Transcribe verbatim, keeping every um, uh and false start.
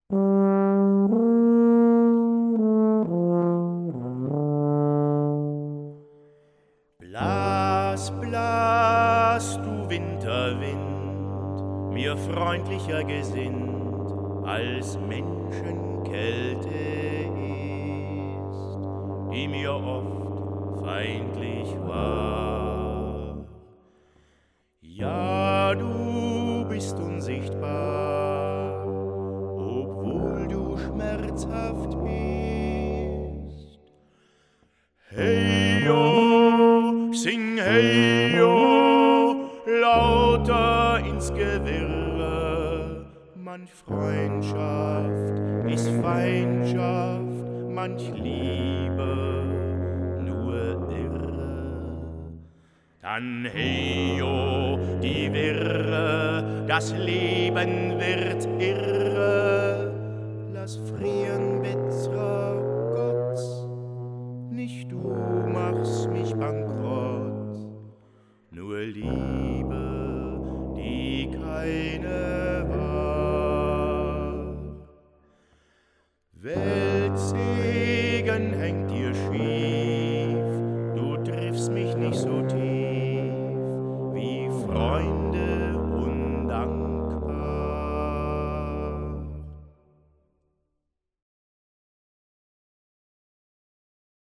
Blas, blas, du Winterwind, mir freundlicher gesinnt, als Menschenkälte ist, die mir oft feindlich war. Ja, du bist unsichtbar, obwohl du schmerzhaft bist. Hey, yo, sing hey, yo, lauter ins Gewirre. Manch Freundschaft ist Feindschaft, manch Liebe nur irre. Dann hey, yo, die Wirre, das Leben wird irre. Lass frieren, bitterer Gott, nicht du machst mich bankrott, nur Liebe, die keine war. Weltsegen hängt dir schief, du triffst mich nicht so tief.